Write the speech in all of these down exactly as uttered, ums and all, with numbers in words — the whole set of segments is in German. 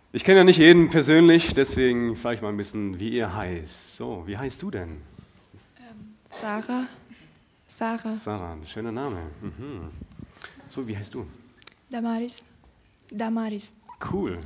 Ich kenne ja nicht jeden persönlich, deswegen frage ich mal ein bisschen, wie ihr heißt. So, wie heißt du denn? Ähm, Sarah. Sarah. Sarah, ein schöner Name. Mhm. So, wie heißt du? Damaris. Damaris. Cool.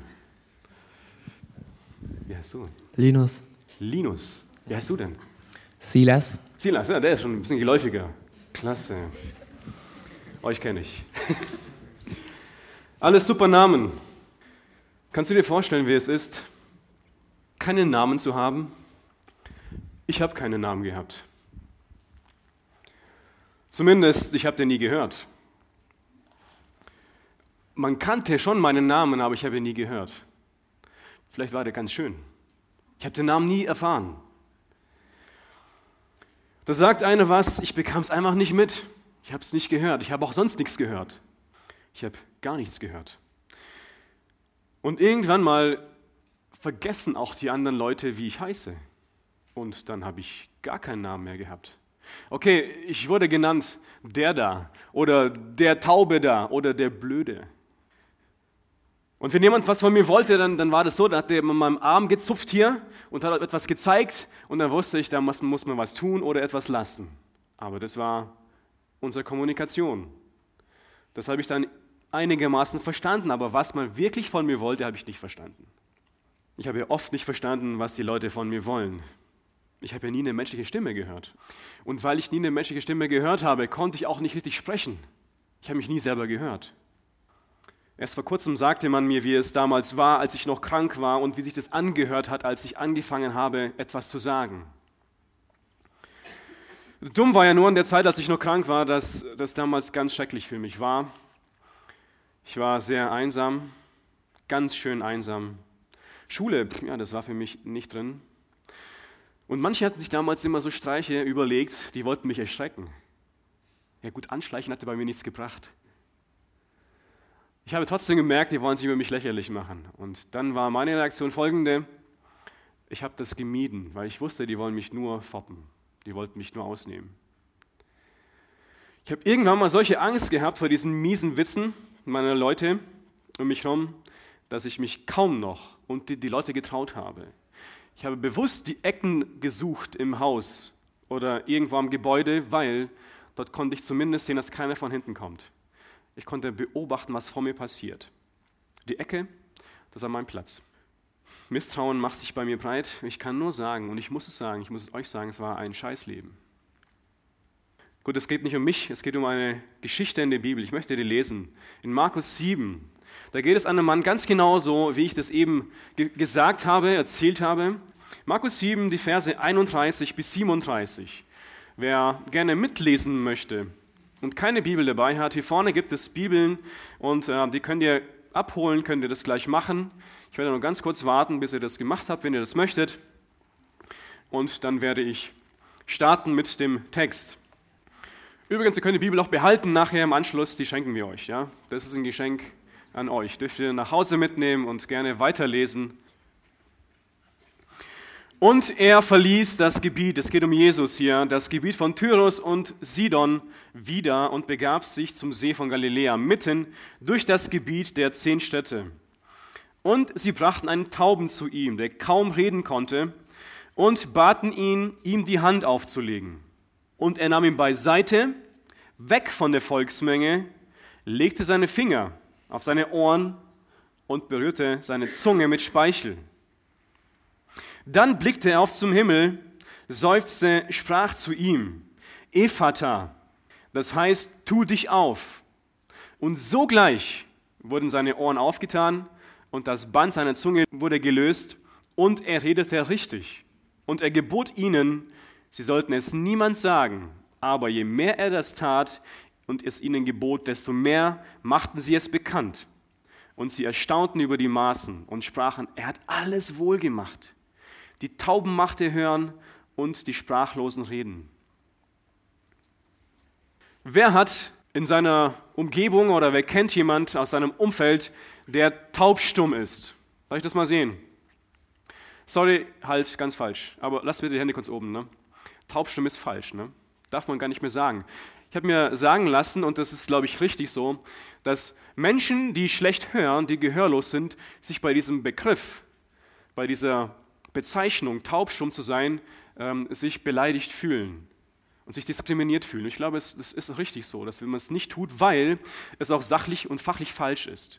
Wie heißt du? Linus. Linus. Wie heißt du denn? Silas. Silas, ja, der ist schon ein bisschen geläufiger. Klasse. Euch kenne ich. Alles super Namen. Kannst du dir vorstellen, wie es ist, keinen Namen zu haben? Ich habe keinen Namen gehabt. Zumindest, ich habe den nie gehört. Man kannte schon meinen Namen, aber ich habe ihn nie gehört. Vielleicht war der ganz schön. Ich habe den Namen nie erfahren. Da sagt einer was, ich bekam es einfach nicht mit. Ich habe es nicht gehört. Ich habe auch sonst nichts gehört. Ich habe gar nichts gehört. Und irgendwann mal vergessen auch die anderen Leute, wie ich heiße. Und dann habe ich gar keinen Namen mehr gehabt. Okay, ich wurde genannt der da oder der Taube da oder der Blöde. Und wenn jemand was von mir wollte, dann, dann war das so, da hat der mit meinem Arm gezupft hier und hat etwas gezeigt und dann wusste ich, da muss, muss man was tun oder etwas lassen. Aber das war unsere Kommunikation. Das habe ich dann einigermaßen verstanden, aber was man wirklich von mir wollte, habe ich nicht verstanden. Ich habe ja oft nicht verstanden, was die Leute von mir wollen. Ich habe ja nie eine menschliche Stimme gehört. Und weil ich nie eine menschliche Stimme gehört habe, konnte ich auch nicht richtig sprechen. Ich habe mich nie selber gehört. Erst vor kurzem sagte man mir, wie es damals war, als ich noch krank war und wie sich das angehört hat, als ich angefangen habe, etwas zu sagen. Dumm war ja nur in der Zeit, als ich noch krank war, dass das damals ganz schrecklich für mich war. Ich war sehr einsam, ganz schön einsam. Schule, ja, das war für mich nicht drin. Und manche hatten sich damals immer so Streiche überlegt, die wollten mich erschrecken. Ja gut, anschleichen hatte bei mir nichts gebracht. Ich habe trotzdem gemerkt, die wollen sich über mich lächerlich machen. Und dann war meine Reaktion folgende: Ich habe das gemieden, weil ich wusste, die wollen mich nur foppen. Die wollten mich nur ausnehmen. Ich habe irgendwann mal solche Angst gehabt vor diesen miesen Witzen meiner Leute um mich herum, dass ich mich kaum noch und die, die Leute getraut habe. Ich habe bewusst die Ecken gesucht im Haus oder irgendwo am Gebäude, weil dort konnte ich zumindest sehen, dass keiner von hinten kommt. Ich konnte beobachten, was vor mir passiert. Die Ecke, das war mein Platz. Misstrauen macht sich bei mir breit. Ich kann nur sagen, und ich muss es sagen, ich muss es euch sagen, es war ein Scheißleben. Gut, es geht nicht um mich, es geht um eine Geschichte in der Bibel. Ich möchte die lesen. In Markus sieben, da geht es einem Mann ganz genauso, wie ich das eben ge- gesagt habe, erzählt habe. Markus sieben, die Verse einunddreißig bis siebenunddreißig. Wer gerne mitlesen möchte und keine Bibel dabei hat, hier vorne gibt es Bibeln und äh, die könnt ihr abholen, könnt ihr das gleich machen. Ich werde nur ganz kurz warten, bis ihr das gemacht habt, wenn ihr das möchtet. Und dann werde ich starten mit dem Text. Übrigens, ihr könnt die Bibel auch behalten nachher im Anschluss, die schenken wir euch. Ja? Das ist ein Geschenk an euch. Dürft ihr nach Hause mitnehmen und gerne weiterlesen. Und er verließ das Gebiet, es geht um Jesus hier, das Gebiet von Tyrus und Sidon wieder und begab sich zum See von Galiläa, mitten durch das Gebiet der zehn Städte. Und sie brachten einen Tauben zu ihm, der kaum reden konnte, und baten ihn, ihm die Hand aufzulegen. Und er nahm ihn beiseite, weg von der Volksmenge, legte seine Finger auf seine Ohren und berührte seine Zunge mit Speichel. Dann blickte er auf zum Himmel, seufzte, sprach zu ihm: Ephata, das heißt, tu dich auf. Und sogleich wurden seine Ohren aufgetan und das Band seiner Zunge wurde gelöst und er redete richtig. Und er gebot ihnen, sie sollten es niemand sagen, aber je mehr er das tat und es ihnen gebot, desto mehr machten sie es bekannt. Und sie erstaunten über die Maßen und sprachen: Er hat alles wohl gemacht. Die Tauben macht er hören und die Sprachlosen reden. Wer hat in seiner Umgebung oder wer kennt jemand aus seinem Umfeld, der taubstumm ist? Soll ich das mal sehen? Sorry, halt, ganz falsch. Aber lasst bitte die Hände kurz oben. Ne? Taubstumm ist falsch. Ne? Darf man gar nicht mehr sagen. Ich habe mir sagen lassen, und das ist, glaube ich, richtig so, dass Menschen, die schlecht hören, die gehörlos sind, sich bei diesem Begriff, bei dieser Bezeichnung, taubstumm zu sein, ähm, sich beleidigt fühlen und sich diskriminiert fühlen. Ich glaube, es, es ist richtig so, dass man es nicht tut, weil es auch sachlich und fachlich falsch ist.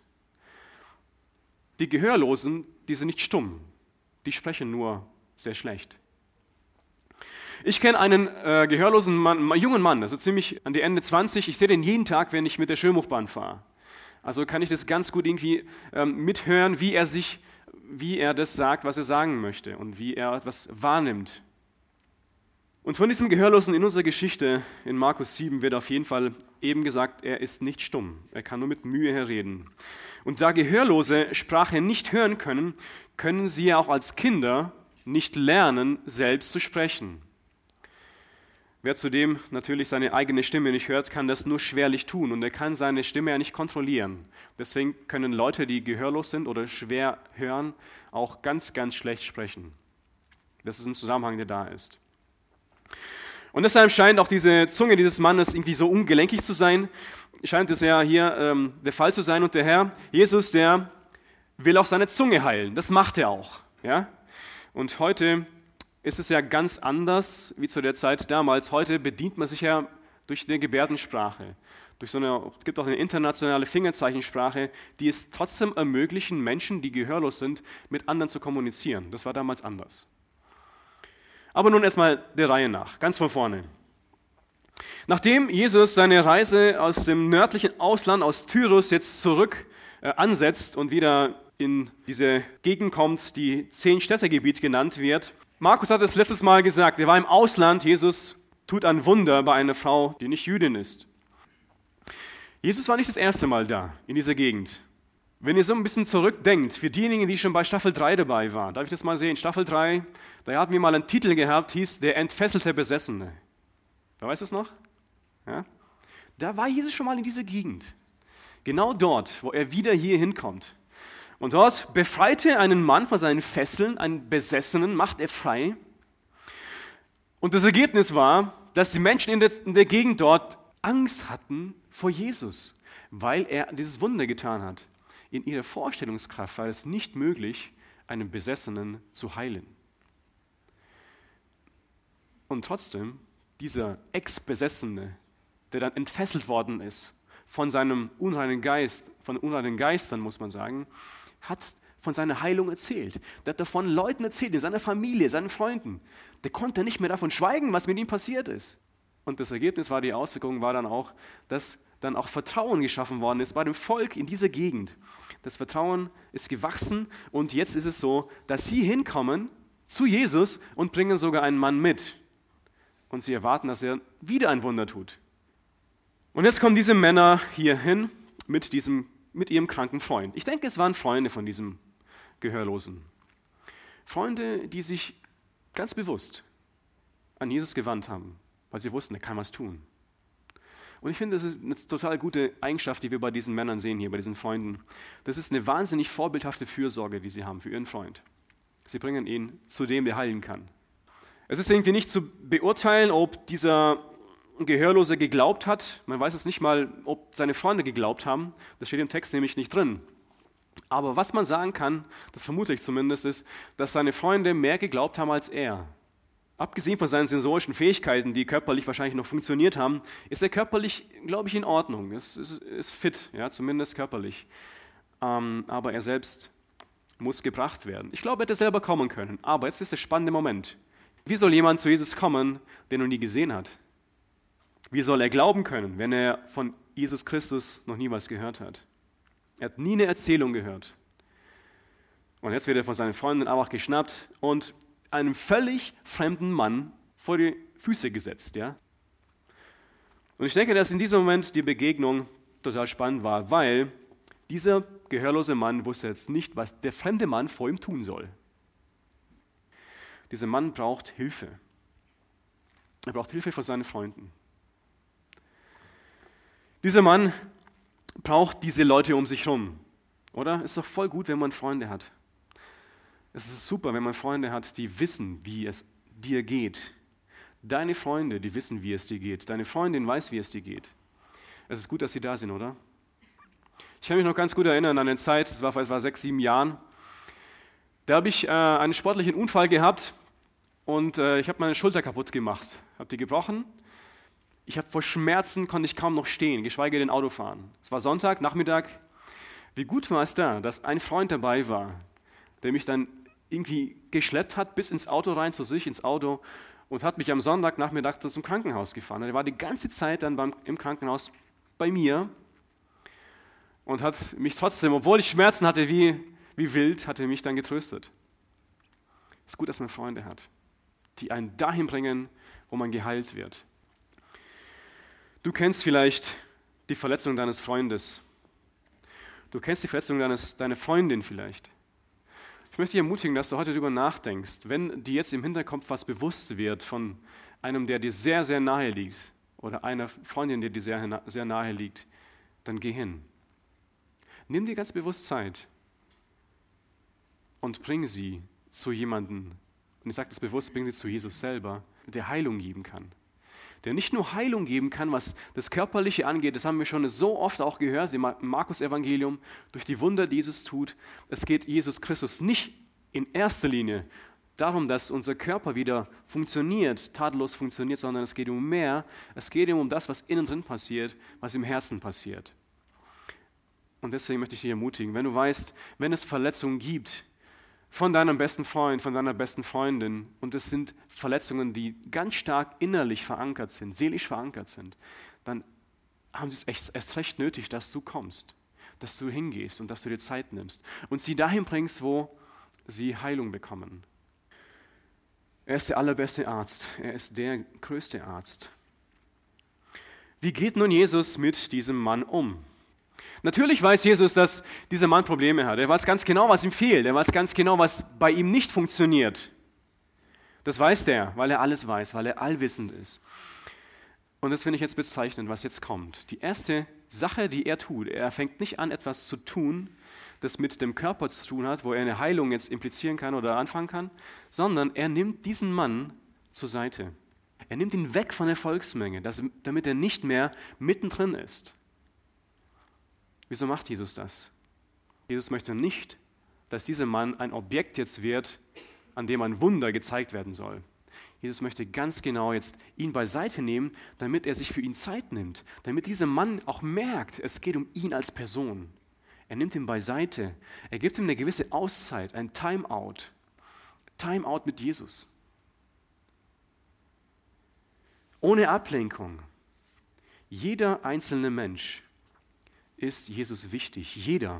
Die Gehörlosen, die sind nicht stumm, die sprechen nur sehr schlecht. Ich kenne einen äh, gehörlosen Mann, einen jungen Mann, also ziemlich an die Ende zwanzig. Ich sehe den jeden Tag, wenn ich mit der Schönbuchbahn fahre. Also kann ich das ganz gut irgendwie ähm, mithören, wie er sich, wie er das sagt, was er sagen möchte und wie er etwas wahrnimmt. Und von diesem Gehörlosen in unserer Geschichte in Markus sieben wird auf jeden Fall eben gesagt, er ist nicht stumm, er kann nur mit Mühe herreden. Und da Gehörlose Sprache nicht hören können, können sie ja auch als Kinder nicht lernen, selbst zu sprechen. Wer zudem natürlich seine eigene Stimme nicht hört, kann das nur schwerlich tun und er kann seine Stimme ja nicht kontrollieren. Deswegen können Leute, die gehörlos sind oder schwer hören, auch ganz, ganz schlecht sprechen. Das ist ein Zusammenhang, der da ist. Und deshalb scheint auch diese Zunge dieses Mannes irgendwie so ungelenkig zu sein. Scheint es ja hier ähm, der Fall zu sein. Und der Herr, Jesus, der will auch seine Zunge heilen. Das macht er auch. Ja? Und heute ist es ja ganz anders wie zu der Zeit damals. Heute bedient man sich ja durch eine Gebärdensprache. Durch so eine, es gibt auch eine internationale Fingerzeichensprache, die es trotzdem ermöglichen, Menschen, die gehörlos sind, mit anderen zu kommunizieren. Das war damals anders. Aber nun erstmal der Reihe nach, ganz von vorne. Nachdem Jesus seine Reise aus dem nördlichen Ausland, aus Tyrus, jetzt zurück äh, ansetzt und wieder in diese Gegend kommt, die Zehn-Städte-Gebiet genannt wird, Markus hat es letztes Mal gesagt, er war im Ausland, Jesus tut ein Wunder bei einer Frau, die nicht Jüdin ist. Jesus war nicht das erste Mal da, in dieser Gegend. Wenn ihr so ein bisschen zurückdenkt, für diejenigen, die schon bei Staffel drei dabei waren, darf ich das mal sehen? Staffel drei, da hatten wir mal einen Titel gehabt, hieß Der entfesselte Besessene. Wer weiß das noch? Ja? Da war Jesus schon mal in dieser Gegend. Genau dort, wo er wieder hier hinkommt. Und dort befreite er einen Mann von seinen Fesseln, einen Besessenen, macht er frei. Und das Ergebnis war, dass die Menschen in der, in der Gegend dort Angst hatten vor Jesus, weil er dieses Wunder getan hat. In ihrer Vorstellungskraft war es nicht möglich, einen Besessenen zu heilen. Und trotzdem, dieser Ex-Besessene, der dann entfesselt worden ist von seinem unreinen Geist, von unreinen Geistern, muss man sagen, hat von seiner Heilung erzählt. Der hat davon Leuten erzählt, in seiner Familie, seinen Freunden. Der konnte nicht mehr davon schweigen, was mit ihm passiert ist. Und das Ergebnis war, die Auswirkung war dann auch, dass dann auch Vertrauen geschaffen worden ist bei dem Volk in dieser Gegend. Das Vertrauen ist gewachsen und jetzt ist es so, dass sie hinkommen zu Jesus und bringen sogar einen Mann mit. Und sie erwarten, dass er wieder ein Wunder tut. Und jetzt kommen diese Männer hier hin mit, diesem, mit ihrem kranken Freund. Ich denke, es waren Freunde von diesem Gehörlosen. Freunde, die sich ganz bewusst an Jesus gewandt haben, weil sie wussten, er kann was tun. Und ich finde, das ist eine total gute Eigenschaft, die wir bei diesen Männern sehen hier, bei diesen Freunden. Das ist eine wahnsinnig vorbildhafte Fürsorge, die sie haben für ihren Freund. Sie bringen ihn zu dem, der heilen kann. Es ist irgendwie nicht zu beurteilen, ob dieser Gehörlose geglaubt hat. Man weiß es nicht mal, ob seine Freunde geglaubt haben. Das steht im Text nämlich nicht drin. Aber was man sagen kann, das vermute ich zumindest, ist, dass seine Freunde mehr geglaubt haben als er. Abgesehen von seinen sensorischen Fähigkeiten, die körperlich wahrscheinlich noch funktioniert haben, ist er körperlich, glaube ich, in Ordnung. Es ist, ist fit, ja, zumindest körperlich. Ähm, aber er selbst muss gebracht werden. Ich glaube, er hätte selber kommen können. Aber jetzt ist der spannende Moment. Wie soll jemand zu Jesus kommen, den er noch nie gesehen hat? Wie soll er glauben können, wenn er von Jesus Christus noch nie was gehört hat? Er hat nie eine Erzählung gehört. Und jetzt wird er von seinen Freunden einfach geschnappt und einem völlig fremden Mann vor die Füße gesetzt. Ja? Und ich denke, dass in diesem Moment die Begegnung total spannend war, weil dieser gehörlose Mann wusste jetzt nicht, was der fremde Mann vor ihm tun soll. Dieser Mann braucht Hilfe. Er braucht Hilfe von seinen Freunden. Dieser Mann braucht diese Leute um sich herum, oder? Es ist doch voll gut, wenn man Freunde hat. Es ist super, wenn man Freunde hat, die wissen, wie es dir geht, Deine Freunde, die wissen, wie es dir geht. Deine Freundin weiß, wie es dir geht. Es ist gut, dass sie da sind, oder? Ich kann mich noch ganz gut erinnern an eine Zeit, das war vor etwa sechs, sieben Jahren. Da habe ich äh, einen sportlichen Unfall gehabt und äh, ich habe meine Schulter kaputt gemacht. Habe die gebrochen. Ich habe vor Schmerzen, konnte ich kaum noch stehen, geschweige denn Auto fahren. Es war Sonntag, Nachmittag. Wie gut war es da, dass ein Freund dabei war, der mich dann irgendwie geschleppt hat bis ins Auto rein, zu sich ins Auto und hat mich am Sonntagnachmittag zum Krankenhaus gefahren. Er war die ganze Zeit dann beim, im Krankenhaus bei mir und hat mich trotzdem, obwohl ich Schmerzen hatte wie, wie wild, hat er mich dann getröstet. Es ist gut, dass man Freunde hat, die einen dahin bringen, wo man geheilt wird. Du kennst vielleicht die Verletzung deines Freundes. Du kennst die Verletzung deines, deiner Freundin vielleicht. Ich möchte dich ermutigen, dass du heute darüber nachdenkst, wenn dir jetzt im Hinterkopf was bewusst wird von einem, der dir sehr, sehr nahe liegt oder einer Freundin, die dir sehr, sehr nahe liegt, dann geh hin. Nimm dir ganz bewusst Zeit und bring sie zu jemandem, und ich sage das bewusst, bring sie zu Jesus selber, der Heilung geben kann. Der nicht nur Heilung geben kann, was das Körperliche angeht, das haben wir schon so oft auch gehört im Markus-Evangelium, durch die Wunder, die Jesus tut. Es geht Jesus Christus nicht in erster Linie darum, dass unser Körper wieder funktioniert, tadellos funktioniert, sondern es geht um mehr. Es geht um das, was innen drin passiert, was im Herzen passiert. Und deswegen möchte ich dich ermutigen, wenn du weißt, wenn es Verletzungen gibt, von deinem besten Freund, von deiner besten Freundin, und es sind Verletzungen, die ganz stark innerlich verankert sind, seelisch verankert sind, dann haben sie es echt, erst recht nötig, dass du kommst, dass du hingehst und dass du dir Zeit nimmst und sie dahin bringst, wo sie Heilung bekommen. Er ist der allerbeste Arzt, er ist der größte Arzt. Wie geht nun Jesus mit diesem Mann um? Natürlich weiß Jesus, dass dieser Mann Probleme hat. Er weiß ganz genau, was ihm fehlt. Er weiß ganz genau, was bei ihm nicht funktioniert. Das weiß er, weil er alles weiß, weil er allwissend ist. Und das finde ich jetzt bezeichnend, was jetzt kommt. Die erste Sache, die er tut, er fängt nicht an, etwas zu tun, das mit dem Körper zu tun hat, wo er eine Heilung jetzt implizieren kann oder anfangen kann, sondern er nimmt diesen Mann zur Seite. Er nimmt ihn weg von der Volksmenge, damit er nicht mehr mittendrin ist. Wieso macht Jesus das? Jesus möchte nicht, dass dieser Mann ein Objekt jetzt wird, an dem ein Wunder gezeigt werden soll. Jesus möchte ganz genau jetzt ihn beiseite nehmen, damit er sich für ihn Zeit nimmt, damit dieser Mann auch merkt, es geht um ihn als Person. Er nimmt ihn beiseite, er gibt ihm eine gewisse Auszeit, ein Timeout. Timeout mit Jesus. Ohne Ablenkung. Jeder einzelne Mensch ist Jesus wichtig, jeder.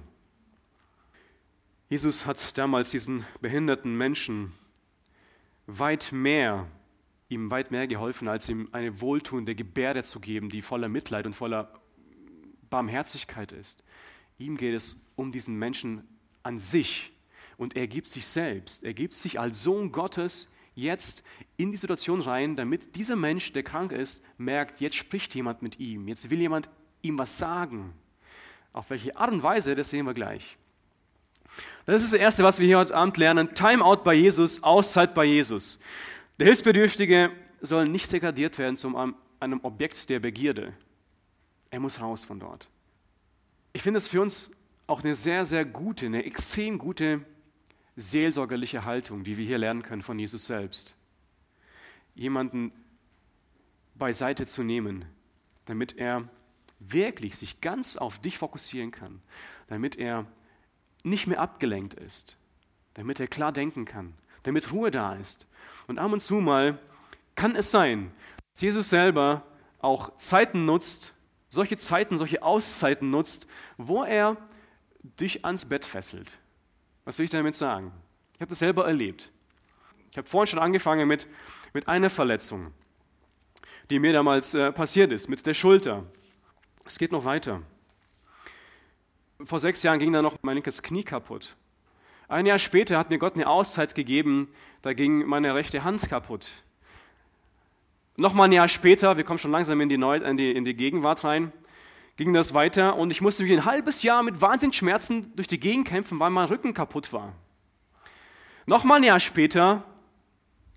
Jesus hat damals diesen behinderten Menschen weit mehr, ihm weit mehr geholfen, als ihm eine wohltuende Gebärde zu geben, die voller Mitleid und voller Barmherzigkeit ist. Ihm geht es um diesen Menschen an sich und er gibt sich selbst, er gibt sich als Sohn Gottes jetzt in die Situation rein, damit dieser Mensch, der krank ist, merkt, jetzt spricht jemand mit ihm, jetzt will jemand ihm was sagen. Auf welche Art und Weise, das sehen wir gleich. Das ist das Erste, was wir hier heute Abend lernen. Timeout bei Jesus, Auszeit bei Jesus. Der Hilfsbedürftige soll nicht degradiert werden zu einem Objekt der Begierde. Er muss raus von dort. Ich finde es für uns auch eine sehr, sehr gute, eine extrem gute seelsorgerliche Haltung, die wir hier lernen können von Jesus selbst. Jemanden beiseite zu nehmen, damit er wirklich sich ganz auf dich fokussieren kann, damit er nicht mehr abgelenkt ist, damit er klar denken kann, damit Ruhe da ist. Und ab und zu mal kann es sein, dass Jesus selber auch Zeiten nutzt, solche Zeiten, solche Auszeiten nutzt, wo er dich ans Bett fesselt. Was will ich damit sagen? Ich habe das selber erlebt. Ich habe vorhin schon angefangen mit, mit einer Verletzung, die mir damals äh, passiert ist, mit der Schulter. Es geht noch weiter. Vor sechs Jahren ging dann noch mein linkes Knie kaputt. Ein Jahr später hat mir Gott eine Auszeit gegeben, da ging meine rechte Hand kaputt. Nochmal ein Jahr später, wir kommen schon langsam in die, Neu- in die, in die Gegenwart rein, ging das weiter und ich musste mich ein halbes Jahr mit Wahnsinnsschmerzen durch die Gegend kämpfen, weil mein Rücken kaputt war. Nochmal ein Jahr später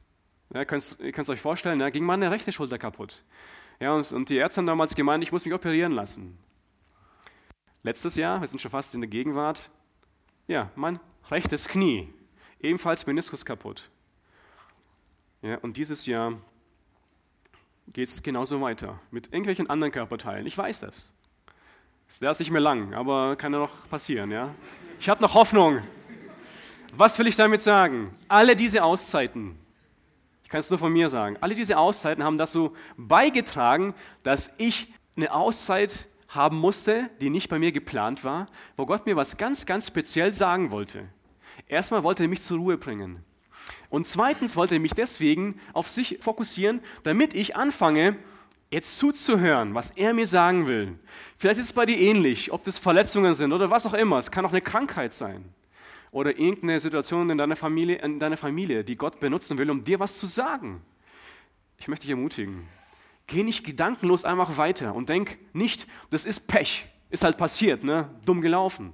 Ja, ihr könnt es euch vorstellen, da ging meine rechte Schulter kaputt. Ja, und, und die Ärzte haben damals gemeint, ich muss mich operieren lassen. Letztes Jahr, wir sind schon fast in der Gegenwart, ja, mein rechtes Knie, ebenfalls Meniskus kaputt. Ja, und dieses Jahr geht es genauso weiter, mit irgendwelchen anderen Körperteilen. Ich weiß das. Es wäre nicht mehr lang, aber kann ja noch passieren. Ja? Ich habe noch Hoffnung. Was will ich damit sagen? Alle diese Auszeiten, ich kann es nur von mir sagen, alle diese Auszeiten haben dazu beigetragen, dass ich eine Auszeit haben musste, die nicht bei mir geplant war, wo Gott mir was ganz, ganz speziell sagen wollte. Erstmal wollte er mich zur Ruhe bringen. Und zweitens wollte er mich deswegen auf sich fokussieren, damit ich anfange, jetzt zuzuhören, was er mir sagen will. Vielleicht ist es bei dir ähnlich, ob das Verletzungen sind oder was auch immer. Es kann auch eine Krankheit sein oder irgendeine Situation in deiner Familie, in deiner Familie, die Gott benutzen will, um dir was zu sagen. Ich möchte dich ermutigen, geh nicht gedankenlos einfach weiter und denk nicht, das ist Pech, ist halt passiert, ne? Dumm gelaufen.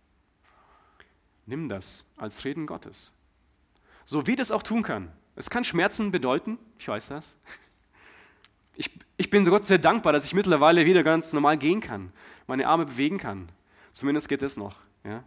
Nimm das als Reden Gottes. So wie das auch tun kann. Es kann Schmerzen bedeuten, ich weiß das. Ich, ich bin Gott sehr dankbar, dass ich mittlerweile wieder ganz normal gehen kann, meine Arme bewegen kann. Zumindest geht das noch. Ja.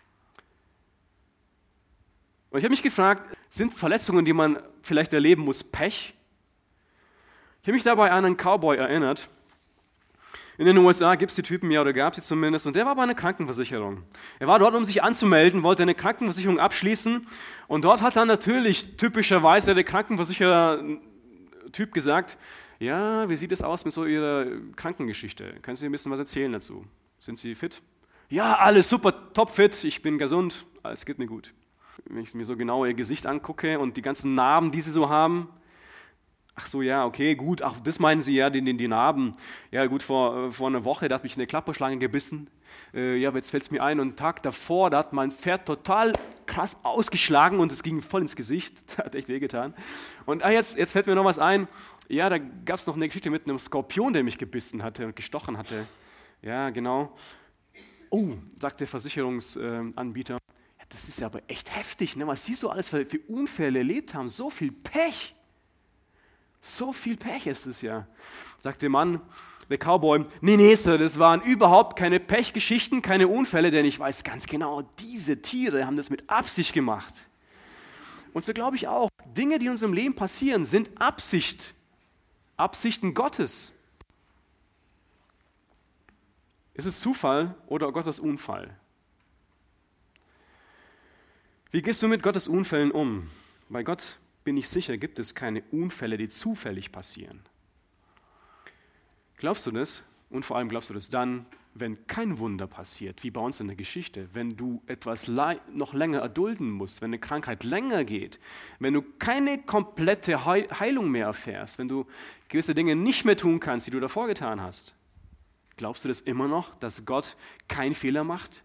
Und ich habe mich gefragt, sind Verletzungen, die man vielleicht erleben muss, Pech? Ich habe mich dabei an einen Cowboy erinnert. In den U S A gibt es die Typen, ja, oder gab es sie zumindest, und der war bei einer Krankenversicherung. Er war dort, um sich anzumelden, wollte eine Krankenversicherung abschließen, und dort hat dann natürlich typischerweise der Krankenversicherer-Typ gesagt, ja, wie sieht es aus mit so Ihrer Krankengeschichte? Können Sie ein bisschen was erzählen dazu? Sind Sie fit? Ja, alles super, topfit, ich bin gesund, alles geht mir gut. Wenn ich mir so genau Ihr Gesicht angucke und die ganzen Narben, die Sie so haben, ach so, ja, okay, gut, ach, das meinen Sie, ja, die, die, die Narben. Ja, gut, vor, vor einer Woche, da hat mich eine Klapperschlange gebissen. Äh, ja, jetzt fällt es mir ein, und einen Tag davor, da hat mein Pferd total krass ausgeschlagen und es ging voll ins Gesicht. Das hat echt wehgetan. Und ah, jetzt, jetzt fällt mir noch was ein. Ja, da gab es noch eine Geschichte mit einem Skorpion, der mich gebissen hatte und gestochen hatte. Ja, genau. Oh, sagt der Versicherungsanbieter, ja, das ist ja aber echt heftig, ne? Was Sie so alles für, für Unfälle erlebt haben, so viel Pech. So viel Pech ist es ja, sagt der Mann, der Cowboy. Nee, nee, Sir, das waren überhaupt keine Pechgeschichten, keine Unfälle, denn ich weiß ganz genau, diese Tiere haben das mit Absicht gemacht. Und so glaube ich auch, Dinge, die in unserem Leben passieren, sind Absicht, Absichten Gottes. Ist es Zufall oder Gottes Unfall? Wie gehst du mit Gottes Unfällen um? Bei Gott, bin ich sicher, gibt es keine Unfälle, die zufällig passieren. Glaubst du das? Und vor allem glaubst du das dann, wenn kein Wunder passiert, wie bei uns in der Geschichte, wenn du etwas noch länger erdulden musst, wenn eine Krankheit länger geht, wenn du keine komplette Heilung mehr erfährst, wenn du gewisse Dinge nicht mehr tun kannst, die du davor getan hast. Glaubst du das immer noch, dass Gott keinen Fehler macht?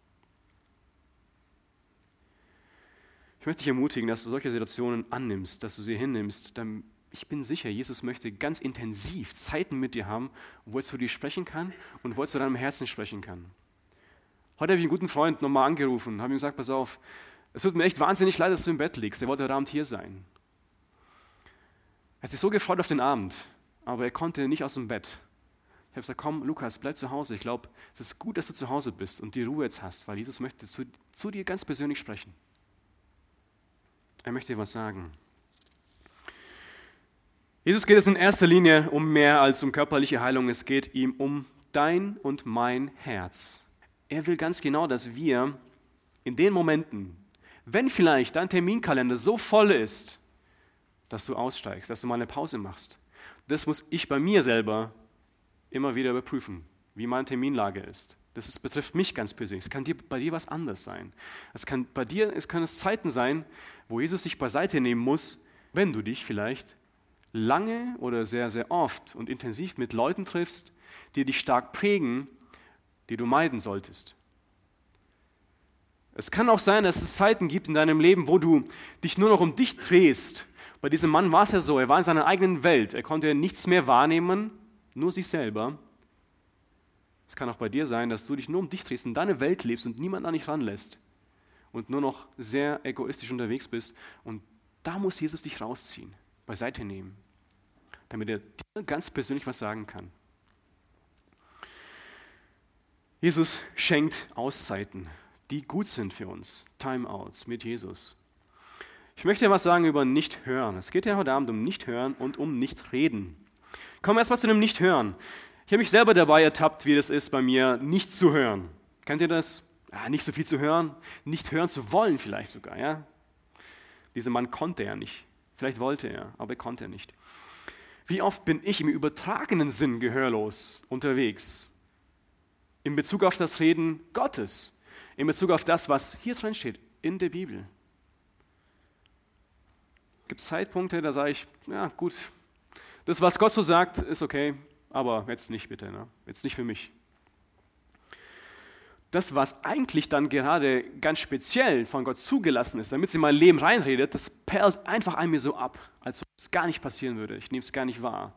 Ich möchte dich ermutigen, dass du solche Situationen annimmst, dass du sie hinnimmst. Denn ich bin sicher, Jesus möchte ganz intensiv Zeiten mit dir haben, wo er zu dir sprechen kann und wo er zu deinem Herzen sprechen kann. Heute habe ich einen guten Freund nochmal angerufen, habe ihm gesagt, pass auf, es tut mir echt wahnsinnig leid, dass du im Bett liegst. Er wollte heute Abend hier sein. Er hat sich so gefreut auf den Abend, aber er konnte nicht aus dem Bett. Ich habe gesagt, komm, Lukas, bleib zu Hause. Ich glaube, es ist gut, dass du zu Hause bist und die Ruhe jetzt hast, weil Jesus möchte zu, zu dir ganz persönlich sprechen. Er möchte dir was sagen. Jesus geht es in erster Linie um mehr als um körperliche Heilung. Es geht ihm um dein und mein Herz. Er will ganz genau, dass wir in den Momenten, wenn vielleicht dein Terminkalender so voll ist, dass du aussteigst, dass du mal eine Pause machst. Das muss ich bei mir selber immer wieder überprüfen, wie meine Terminlage ist. Das ist, betrifft mich ganz persönlich. Es kann dir, bei dir was anderes sein. Es kann bei dir, es können es Zeiten sein, wo Jesus sich beiseite nehmen muss, wenn du dich vielleicht lange oder sehr, sehr oft und intensiv mit Leuten triffst, die dich stark prägen, die du meiden solltest. Es kann auch sein, dass es Zeiten gibt in deinem Leben, wo du dich nur noch um dich drehst. Bei diesem Mann war es ja so, er war in seiner eigenen Welt. Er konnte nichts mehr wahrnehmen, nur sich selber. Es kann auch bei dir sein, dass du dich nur um dich drehst, in deine Welt lebst und niemand an dich ranlässt und nur noch sehr egoistisch unterwegs bist und Da muss Jesus dich rausziehen, beiseite nehmen, damit er dir ganz persönlich was sagen kann. Jesus schenkt Auszeiten, die gut sind für uns, Timeouts mit Jesus. Ich möchte was sagen über Nicht-Hören. Es geht ja heute Abend um Nicht-Hören und um Nicht-Reden. Kommen wir erstmal zu dem Nicht-Hören. Ich habe mich selber dabei ertappt, wie das ist bei mir, nicht zu hören. Kennt ihr das? Ja, nicht so viel zu hören, nicht hören zu wollen vielleicht sogar. Ja? Dieser Mann konnte er nicht. Vielleicht wollte er, aber er konnte er nicht. Wie oft bin ich im übertragenen Sinn gehörlos unterwegs? In Bezug auf das Reden Gottes, in Bezug auf das, was hier drin steht, in der Bibel. Gibt es Zeitpunkte, da sage ich, ja gut, das, was Gott so sagt, ist okay, aber jetzt nicht bitte, ne? Jetzt nicht für mich. Das, was eigentlich dann gerade ganz speziell von Gott zugelassen ist, damit sie in mein Leben reinredet, das perlt einfach an mir so ab, als ob es gar nicht passieren würde. Ich nehme es gar nicht wahr.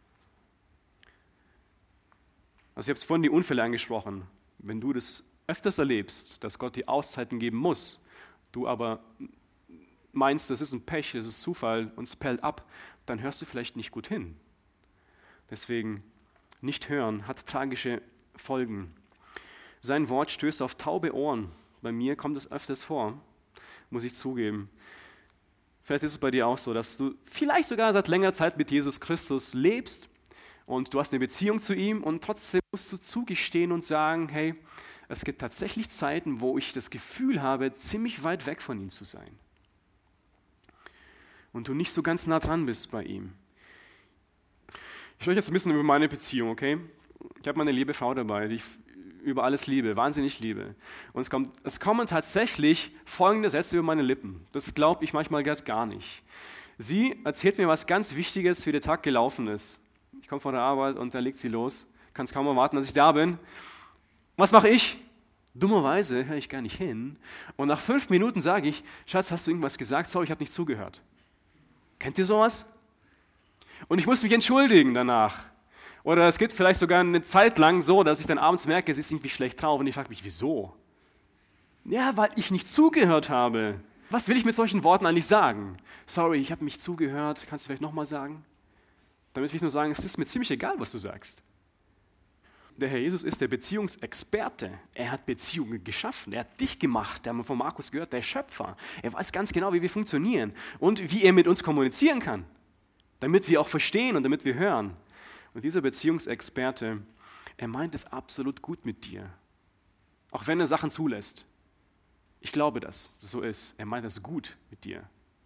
Also ich habe vorhin die Unfälle angesprochen. Wenn du das öfters erlebst, dass Gott dir Auszeiten geben muss, du aber meinst, das ist ein Pech, das ist Zufall und es perlt ab, dann hörst du vielleicht nicht gut hin. Deswegen, nicht hören hat tragische Folgen. Sein Wort stößt auf taube Ohren. Bei mir kommt es öfters vor, muss ich zugeben. Vielleicht ist es bei dir auch so, dass du vielleicht sogar seit längerer Zeit mit Jesus Christus lebst und du hast eine Beziehung zu ihm und trotzdem musst du zugestehen und sagen, hey, es gibt tatsächlich Zeiten, wo ich das Gefühl habe, ziemlich weit weg von ihm zu sein. Und du nicht so ganz nah dran bist bei ihm. Ich spreche jetzt ein bisschen über meine Beziehung, okay? Ich habe meine liebe Frau dabei, die ich über alles liebe, wahnsinnig liebe. Und es, kommt, es kommen tatsächlich folgende Sätze über meine Lippen. Das glaube ich manchmal gar nicht. Sie erzählt mir was ganz Wichtiges, wie der Tag gelaufen ist. Ich komme von der Arbeit und dann legt sie los. Kann es kaum erwarten, dass ich da bin. Was mache ich? Dummerweise höre ich gar nicht hin. Und nach fünf Minuten sage ich, Schatz, hast du irgendwas gesagt? Sorry, ich habe nicht zugehört. Kennt ihr sowas? Und ich muss mich entschuldigen danach. Oder es geht vielleicht sogar eine Zeit lang so, dass ich dann abends merke, sie ist irgendwie schlecht drauf und ich frage mich, wieso? Ja, weil ich nicht zugehört habe. Was will ich mit solchen Worten eigentlich sagen? Sorry, ich habe nicht zugehört, kannst du vielleicht nochmal sagen? Damit will ich nur sagen, es ist mir ziemlich egal, was du sagst. Der Herr Jesus ist der Beziehungsexperte. Er hat Beziehungen geschaffen. Er hat dich gemacht. Wir haben von Markus gehört, der Schöpfer. Er weiß ganz genau, wie wir funktionieren und wie er mit uns kommunizieren kann, damit wir auch verstehen und damit wir hören. Und dieser Beziehungsexperte, er meint es absolut gut mit dir. Auch wenn er Sachen zulässt. Ich glaube, dass es so ist. Er meint es gut mit dir.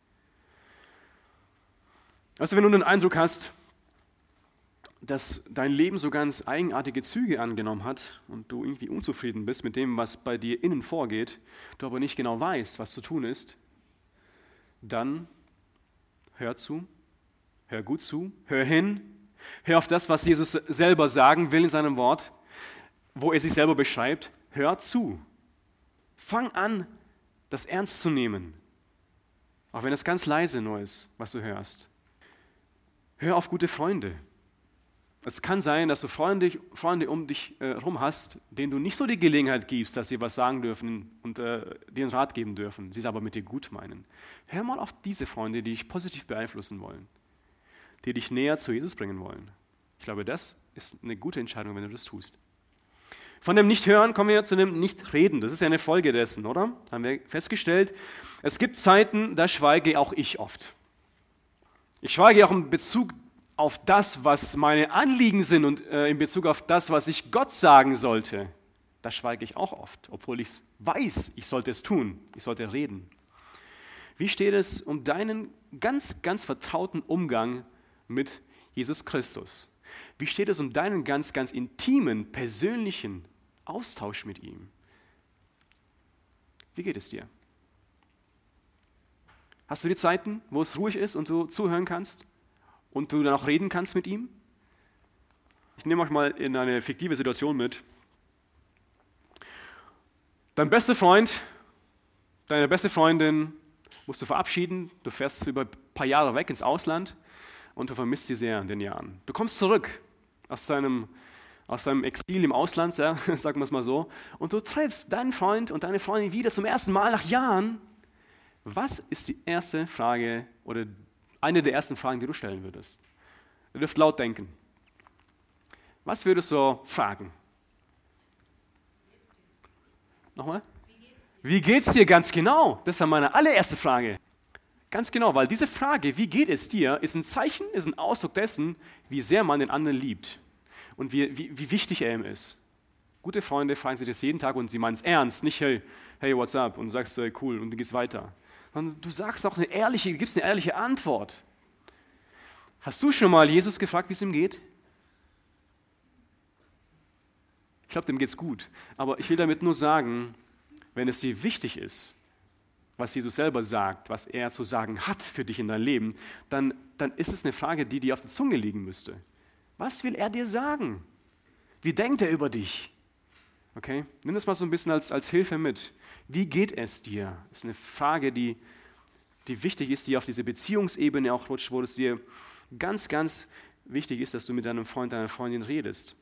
Also wenn du den Eindruck hast, dass dein Leben so ganz eigenartige Züge angenommen hat und du irgendwie unzufrieden bist mit dem, was bei dir innen vorgeht, du aber nicht genau weißt, was zu tun ist, dann hör zu, hör gut zu, hör hin, hör auf das, was Jesus selber sagen will in seinem Wort, wo er sich selber beschreibt, hör zu. Fang an, das ernst zu nehmen, auch wenn es ganz leise nur ist, was du hörst. Hör auf gute Freunde. Es kann sein, dass du Freunde, Freunde um dich herum äh, hast, denen du nicht so die Gelegenheit gibst, dass sie was sagen dürfen und äh, dir einen Rat geben dürfen, sie es aber mit dir gut meinen. Hör mal auf diese Freunde, die dich positiv beeinflussen wollen, die dich näher zu Jesus bringen wollen. Ich glaube, das ist eine gute Entscheidung, wenn du das tust. Von dem Nicht-Hören kommen wir zu dem Nicht-Reden. Das ist ja eine Folge dessen, oder? Haben wir festgestellt. Es gibt Zeiten, da schweige auch ich oft. Ich schweige auch in Bezug auf das, was meine Anliegen sind und äh, in Bezug auf das, was ich Gott sagen sollte. Da schweige ich auch oft, obwohl ich es weiß, ich sollte es tun, ich sollte reden. Wie steht es um deinen ganz, ganz vertrauten Umgang mit Jesus Christus? Wie steht es um deinen ganz, ganz intimen, persönlichen Austausch mit ihm? Wie geht es dir? Hast du die Zeiten, wo es ruhig ist und du zuhören kannst und du dann auch reden kannst mit ihm? Ich nehme euch mal in eine fiktive Situation mit. Dein bester Freund, deine beste Freundin musst du verabschieden. Du fährst über ein paar Jahre weg ins Ausland und du vermisst sie sehr in den Jahren. Du kommst zurück aus deinem, aus deinem Exil im Ausland, ja, sagen wir es mal so, und du triffst deinen Freund und deine Freundin wieder zum ersten Mal nach Jahren. Was ist die erste Frage oder eine der ersten Fragen, die du stellen würdest? Ihr dürft laut denken. Was würdest du fragen? Nochmal? Wie geht's dir ganz genau? Das war meine allererste Frage. Ganz genau, weil diese Frage, wie geht es dir, ist ein Zeichen, ist ein Ausdruck dessen, wie sehr man den anderen liebt und wie, wie, wie wichtig er ihm ist. Gute Freunde fragen sich das jeden Tag und sie meinen es ernst, nicht hey, hey, what's up? Und du sagst, hey, cool, und du gehst weiter. Sondern du sagst auch eine ehrliche, gibst eine ehrliche Antwort. Hast du schon mal Jesus gefragt, wie es ihm geht? Ich glaube, dem geht's gut. Aber ich will damit nur sagen, wenn es dir wichtig ist, was Jesus selber sagt, was er zu sagen hat für dich in dein Leben, dann, dann ist es eine Frage, die dir auf der Zunge liegen müsste. Was will er dir sagen? Wie denkt er über dich? Okay? Nimm das mal so ein bisschen als, als Hilfe mit. Wie geht es dir? Das ist eine Frage, die, die wichtig ist, die auf diese Beziehungsebene auch rutscht, wo es dir ganz, ganz wichtig ist, dass du mit deinem Freund, deiner Freundin redest.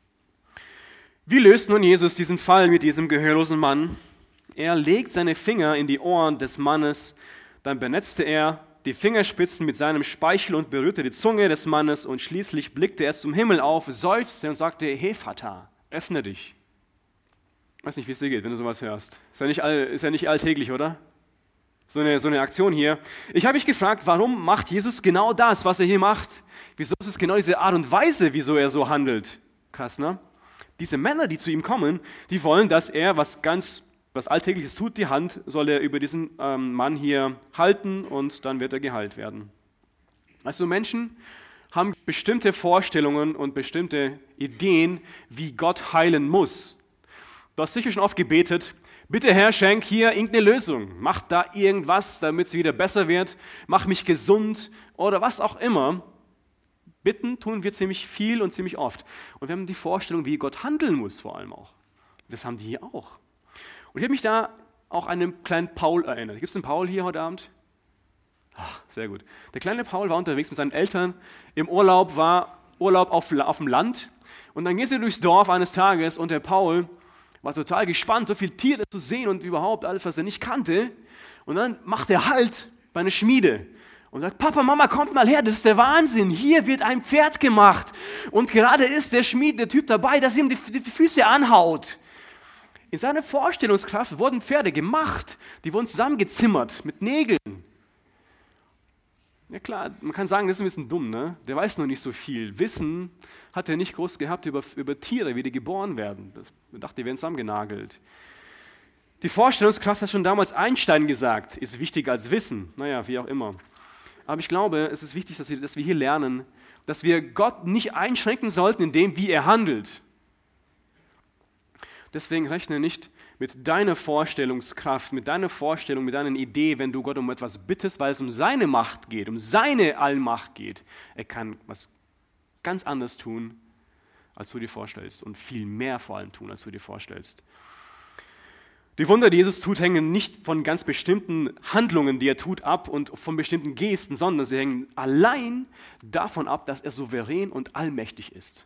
Wie löst nun Jesus diesen Fall mit diesem gehörlosen Mann? Er legt seine Finger in die Ohren des Mannes, dann benetzte er die Fingerspitzen mit seinem Speichel und berührte die Zunge des Mannes und schließlich blickte er zum Himmel auf, seufzte und sagte, Hephata, öffne dich. Ich weiß nicht, wie es dir geht, wenn du sowas hörst. Ist ja nicht, all, ist ja nicht alltäglich, oder? So eine, so eine Aktion hier. Ich habe mich gefragt, warum macht Jesus genau das, was er hier macht? Wieso ist es genau diese Art und Weise, wieso er so handelt? Krass, ne? Diese Männer, die zu ihm kommen, die wollen, dass er was ganz was Alltägliches tut, die Hand soll er über diesen ähm, Mann hier halten und dann wird er geheilt werden. Also Menschen haben bestimmte Vorstellungen und bestimmte Ideen, wie Gott heilen muss. Du hast sicher schon oft gebetet, bitte Herr, schenk hier irgendeine Lösung. Mach da irgendwas, damit es wieder besser wird. Mach mich gesund oder was auch immer. Bitten tun wir ziemlich viel und ziemlich oft. Und wir haben die Vorstellung, wie Gott handeln muss vor allem auch. Das haben die hier auch. Und ich habe mich da auch an einen kleinen Paul erinnert. Gibt es einen Paul hier heute Abend? Ach, sehr gut. Der kleine Paul war unterwegs mit seinen Eltern im Urlaub, war Urlaub auf, auf dem Land. Und dann gehen sie durchs Dorf eines Tages und der Paul war total gespannt, so viele Tiere zu sehen und überhaupt alles, was er nicht kannte. Und dann macht er Halt bei einer Schmiede und sagt, Papa, Mama, kommt mal her, das ist der Wahnsinn. Hier wird ein Pferd gemacht. Und gerade ist der Schmied, der Typ dabei, dass ihm die, die, die Füße anhaut. In seiner Vorstellungskraft wurden Pferde gemacht, die wurden zusammengezimmert mit Nägeln. Ja klar, man kann sagen, das ist ein bisschen dumm, ne? Der weiß noch nicht so viel. Wissen hat er nicht groß gehabt über, über Tiere, wie die geboren werden. Man dachte, die werden zusammengenagelt. Die Vorstellungskraft hat schon damals Einstein gesagt, ist wichtiger als Wissen. Naja, wie auch immer. Aber ich glaube, es ist wichtig, dass wir, dass wir hier lernen, dass wir Gott nicht einschränken sollten in dem, wie er handelt. Deswegen rechne nicht mit deiner Vorstellungskraft, mit deiner Vorstellung, mit deiner Idee, wenn du Gott um etwas bittest, weil es um seine Macht geht, um seine Allmacht geht. Er kann was ganz anderes tun, als du dir vorstellst und viel mehr vor allem tun, als du dir vorstellst. Die Wunder, die Jesus tut, hängen nicht von ganz bestimmten Handlungen, die er tut, ab und von bestimmten Gesten, sondern sie hängen allein davon ab, dass er souverän und allmächtig ist.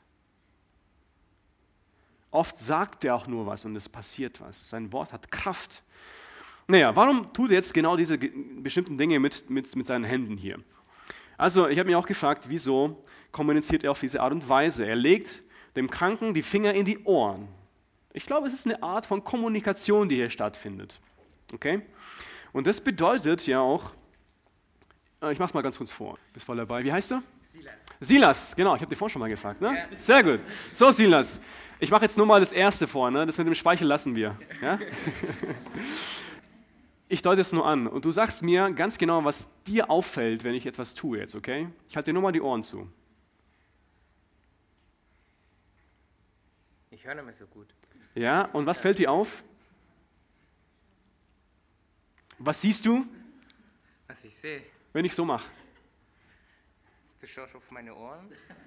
Oft sagt er auch nur was und es passiert was. Sein Wort hat Kraft. Naja, warum tut er jetzt genau diese bestimmten Dinge mit, mit, mit seinen Händen hier? Also, ich habe mich auch gefragt, wieso kommuniziert er auf diese Art und Weise? Er legt dem Kranken die Finger in die Ohren. Ich glaube, es ist eine Art von Kommunikation, die hier stattfindet. Okay? Und das bedeutet ja auch, ich mache es mal ganz kurz vor. Bist voll dabei. Wie heißt du? Silas. Silas, genau, ich habe dir vorhin schon mal gefragt. Ne? Ja. Sehr gut. So, Silas, ich mache jetzt nur mal das Erste vor, ne? Das mit dem Speichel lassen wir. Ja? Ich deute es nur an und du sagst mir ganz genau, was dir auffällt, wenn ich etwas tue jetzt, okay? Ich halte dir nur mal die Ohren zu. Ich höre nicht mehr so gut. Ja, und was fällt dir auf? Was siehst du, Was ich sehe, wenn ich so mache? du schaust auf meine Ohren.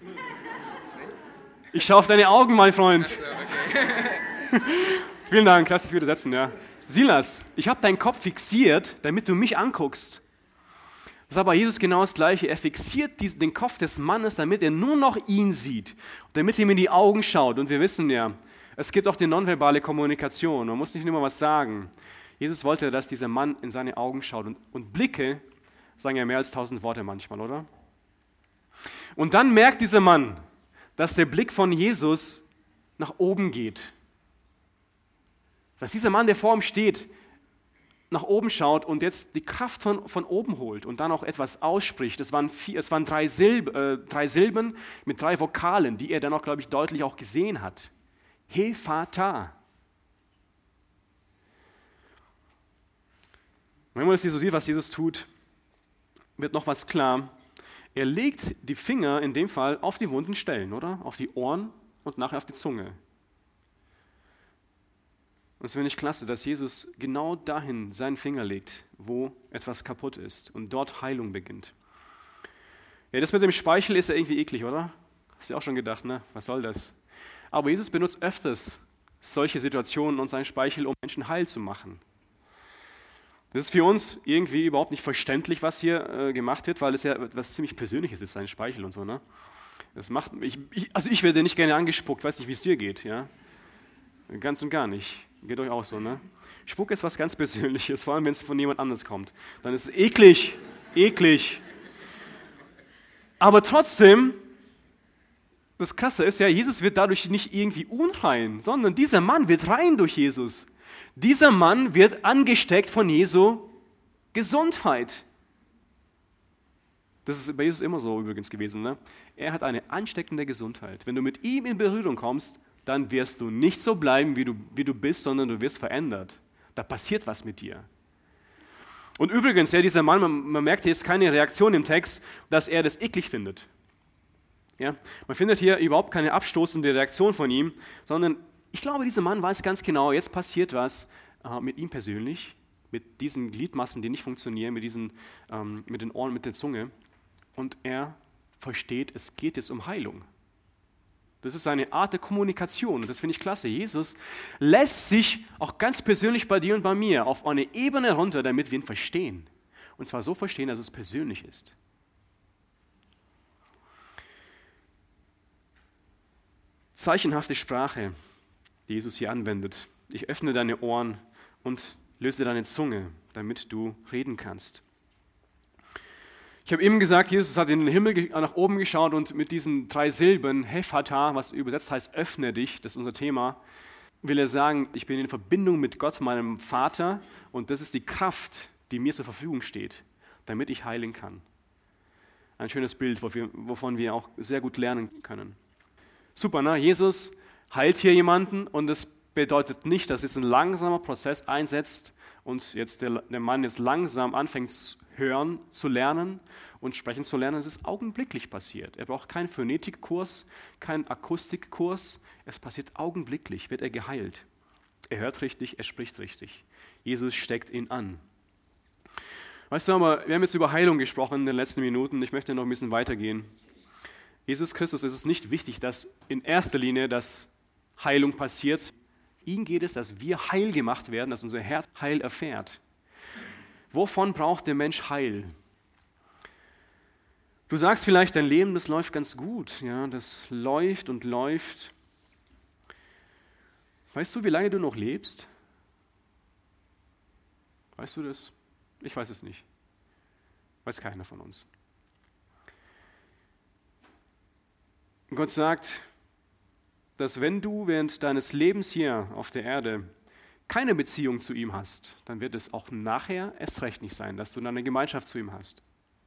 Ich schaue auf deine Augen, mein Freund. So, okay. Vielen Dank, lass dich wieder setzen, ja. Silas, ich habe deinen Kopf fixiert, damit du mich anguckst. Das ist aber Jesus genau das Gleiche. Er fixiert diesen, den Kopf des Mannes, damit er nur noch ihn sieht, damit er ihm in die Augen schaut. Und wir wissen ja, es gibt auch die nonverbale Kommunikation. Man muss nicht immer was sagen. Jesus wollte, dass dieser Mann in seine Augen schaut. Und, und Blicke sagen ja mehr als tausend Worte manchmal, oder? Und dann merkt dieser Mann, dass der Blick von Jesus nach oben geht. Dass dieser Mann, der vor ihm steht, nach oben schaut und jetzt die Kraft von, von oben holt und dann auch etwas ausspricht. Es waren, vier, es waren drei, Silb, äh, drei Silben mit drei Vokalen, die er dann auch, glaube ich, deutlich auch gesehen hat. Hephata. Wenn man das hier so sieht, was Jesus tut, wird noch was klar. Er legt die Finger in dem Fall auf die wunden Stellen, oder? Auf die Ohren und nachher auf die Zunge. Und es finde ich klasse, dass Jesus genau dahin seinen Finger legt, wo etwas kaputt ist und dort Heilung beginnt. Ja, das mit dem Speichel ist ja irgendwie eklig, oder? Hast du auch schon gedacht, ne? Was soll das? Aber Jesus benutzt öfters solche Situationen und seinen Speichel, um Menschen heil zu machen. Das ist für uns irgendwie überhaupt nicht verständlich, was hier äh, gemacht wird, weil es ja etwas ziemlich Persönliches ist, sein Speichel und so. Ne? Das macht, ich, ich, also ich werde nicht gerne angespuckt, weiß nicht, wie es dir geht. Ja? Ganz und gar nicht. Geht euch auch so. Ne? Spuck ist was ganz Persönliches, vor allem wenn es von jemand anders kommt. Dann ist es eklig, eklig. Aber trotzdem, das Krasse ist ja, Jesus wird dadurch nicht irgendwie unrein, sondern dieser Mann wird rein durch Jesus. Dieser Mann wird angesteckt von Jesu Gesundheit. Das ist bei Jesus immer so übrigens gewesen. Ne? Er hat eine ansteckende Gesundheit. Wenn du mit ihm in Berührung kommst, dann wirst du nicht so bleiben, wie du, wie du bist, sondern du wirst verändert. Da passiert was mit dir. Und übrigens, ja, dieser Mann, man, man merkt jetzt keine Reaktion im Text, dass er das eklig findet. Ja? Man findet hier überhaupt keine abstoßende Reaktion von ihm, sondern ich glaube, dieser Mann weiß ganz genau, jetzt passiert was äh, mit ihm persönlich, mit diesen Gliedmassen, die nicht funktionieren, mit, diesen, ähm, mit den Ohren, mit der Zunge. Und er versteht, es geht jetzt um Heilung. Das ist eine Art der Kommunikation und das finde ich klasse. Jesus lässt sich auch ganz persönlich bei dir und bei mir auf eine Ebene runter, damit wir ihn verstehen. Und zwar so verstehen, dass es persönlich ist. Zeichenhafte Sprache, die Jesus hier anwendet. Ich öffne deine Ohren und löse deine Zunge, damit du reden kannst. Ich habe eben gesagt, Jesus hat in den Himmel nach oben geschaut und mit diesen drei Silben, Hephata, was übersetzt heißt, öffne dich, das ist unser Thema, will er sagen, ich bin in Verbindung mit Gott, meinem Vater, und das ist die Kraft, die mir zur Verfügung steht, damit ich heilen kann. Ein schönes Bild, wovon wir auch sehr gut lernen können. Super, ne? Jesus heilt hier jemanden und das bedeutet nicht, dass jetzt ein langsamer Prozess einsetzt und jetzt der, der Mann jetzt langsam anfängt zu hören, zu lernen und sprechen zu lernen. Es ist augenblicklich passiert. Er braucht keinen Phonetikkurs, keinen Akustikkurs. Es passiert augenblicklich, wird er geheilt. Er hört richtig, er spricht richtig. Jesus steckt ihn an. Weißt du, aber wir haben jetzt über Heilung gesprochen in den letzten Minuten. Ich möchte noch ein bisschen weitergehen. Jesus Christus ist es nicht wichtig, dass in erster Linie das Heilung passiert. Ihm geht es, dass wir heil gemacht werden, dass unser Herz Heil erfährt. Wovon braucht der Mensch Heil? Du sagst vielleicht, dein Leben, das läuft ganz gut. Ja, das läuft und läuft. Weißt du, wie lange du noch lebst? Weißt du das? Ich weiß es nicht. Weiß keiner von uns. Gott sagt, dass wenn du während deines Lebens hier auf der Erde keine Beziehung zu ihm hast, dann wird es auch nachher erst recht nicht sein, dass du eine Gemeinschaft zu ihm hast.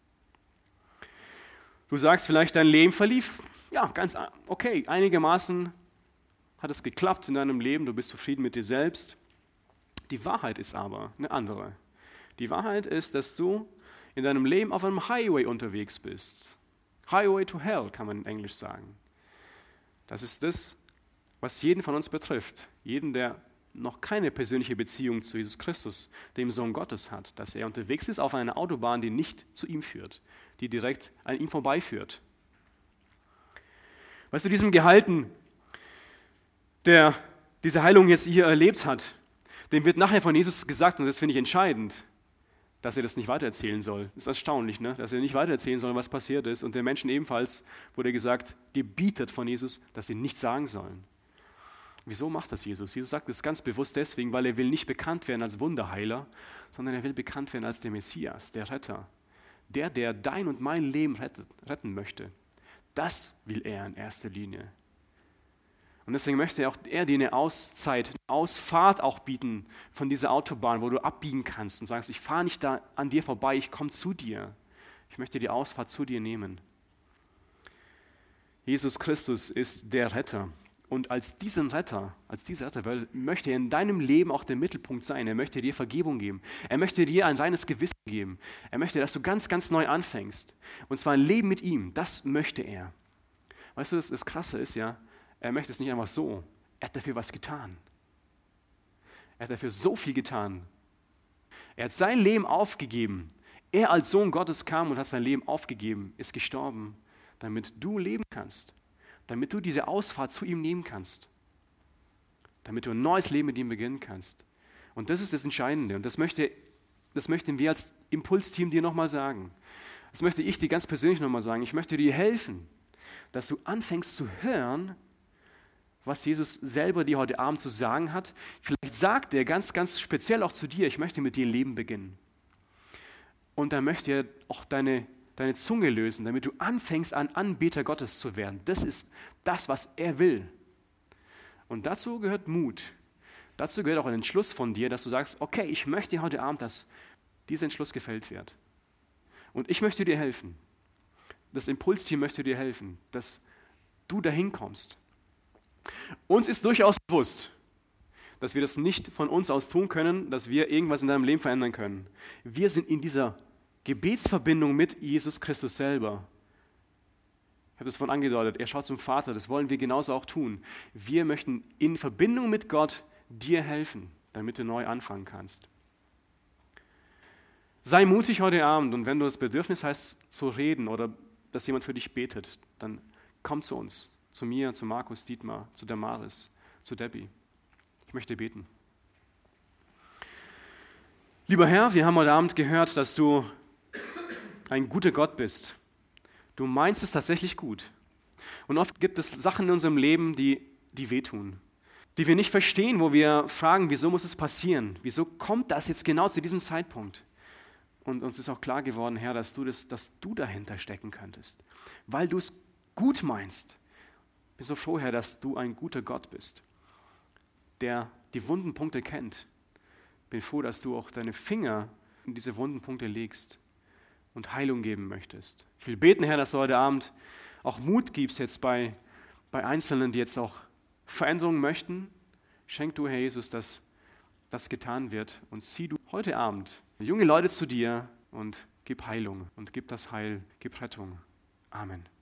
Du sagst vielleicht, dein Leben verlief, ja, ganz okay, einigermaßen hat es geklappt in deinem Leben, du bist zufrieden mit dir selbst. Die Wahrheit ist aber eine andere. Die Wahrheit ist, dass du in deinem Leben auf einem Highway unterwegs bist. Highway to Hell kann man in Englisch sagen. Das ist das, was jeden von uns betrifft. Jeden, der noch keine persönliche Beziehung zu Jesus Christus, dem Sohn Gottes hat, dass er unterwegs ist auf einer Autobahn, die nicht zu ihm führt, die direkt an ihm vorbeiführt. Weißt du, diesem Gehalten, der diese Heilung jetzt hier erlebt hat, dem wird nachher von Jesus gesagt, und das finde ich entscheidend, dass er das nicht weitererzählen soll. Das ist erstaunlich, ne? Dass er nicht weitererzählen soll, was passiert ist. Und den Menschen ebenfalls wurde gesagt, gebietet von Jesus, dass sie nichts sagen sollen. Wieso macht das Jesus? Jesus sagt es ganz bewusst deswegen, weil er will nicht bekannt werden als Wunderheiler, sondern er will bekannt werden als der Messias, der Retter. Der, der dein und mein Leben rettet, retten möchte. Das will er in erster Linie. Und deswegen möchte er auch er dir eine Auszeit, eine Ausfahrt auch bieten von dieser Autobahn, wo du abbiegen kannst und sagst, ich fahre nicht da an dir vorbei, ich komme zu dir. Ich möchte die Ausfahrt zu dir nehmen. Jesus Christus ist der Retter. Und als diesen Retter, als dieser Retter, möchte er in deinem Leben auch der Mittelpunkt sein. Er möchte dir Vergebung geben. Er möchte dir ein reines Gewissen geben. Er möchte, dass du ganz, ganz neu anfängst. Und zwar ein Leben mit ihm. Das möchte er. Weißt du, das, das Krasse ist ja, er möchte es nicht einfach so. Er hat dafür was getan. Er hat dafür so viel getan. Er hat sein Leben aufgegeben. Er als Sohn Gottes kam und hat sein Leben aufgegeben, ist gestorben, damit du leben kannst. Damit du diese Ausfahrt zu ihm nehmen kannst. Damit du ein neues Leben mit ihm beginnen kannst. Und das ist das Entscheidende. Und das, möchte, das möchten wir als Impulsteam dir nochmal sagen. Das möchte ich dir ganz persönlich nochmal sagen. Ich möchte dir helfen, dass du anfängst zu hören, was Jesus selber dir heute Abend zu sagen hat. Vielleicht sagt er ganz, ganz speziell auch zu dir, ich möchte mit dir ein Leben beginnen. Und dann möchte er auch deine deine Zunge lösen, damit du anfängst, ein Anbeter Gottes zu werden. Das ist das, was er will. Und dazu gehört Mut. Dazu gehört auch ein Entschluss von dir, dass du sagst, okay, ich möchte heute Abend, dass dieser Entschluss gefällt wird. Und ich möchte dir helfen. Das Impulsteam möchte dir helfen, dass du dahin kommst. Uns ist durchaus bewusst, dass wir das nicht von uns aus tun können, dass wir irgendwas in deinem Leben verändern können. Wir sind in dieser Gebetsverbindung mit Jesus Christus selber. Ich habe das vorhin angedeutet, er schaut zum Vater, das wollen wir genauso auch tun. Wir möchten in Verbindung mit Gott dir helfen, damit du neu anfangen kannst. Sei mutig heute Abend und wenn du das Bedürfnis hast zu reden oder dass jemand für dich betet, dann komm zu uns, zu mir, zu Markus, Dietmar, zu Damaris, zu Debbie. Ich möchte beten. Lieber Herr, wir haben heute Abend gehört, dass du ein guter Gott bist. Du meinst es tatsächlich gut. Und oft gibt es Sachen in unserem Leben, die, die wehtun, die wir nicht verstehen, wo wir fragen, wieso muss es passieren? Wieso kommt das jetzt genau zu diesem Zeitpunkt? Und uns ist auch klar geworden, Herr, dass du, das, dass du dahinter stecken könntest, weil du es gut meinst. Ich bin so froh, Herr, dass du ein guter Gott bist, der die wunden Punkte kennt. Ich bin froh, dass du auch deine Finger in diese wunden Punkte legst und Heilung geben möchtest. Ich will beten, Herr, dass du heute Abend auch Mut gibst jetzt bei, bei Einzelnen, die jetzt auch Veränderungen möchten. Schenk du, Herr Jesus, dass das getan wird und zieh du heute Abend junge Leute zu dir und gib Heilung und gib das Heil, gib Rettung. Amen.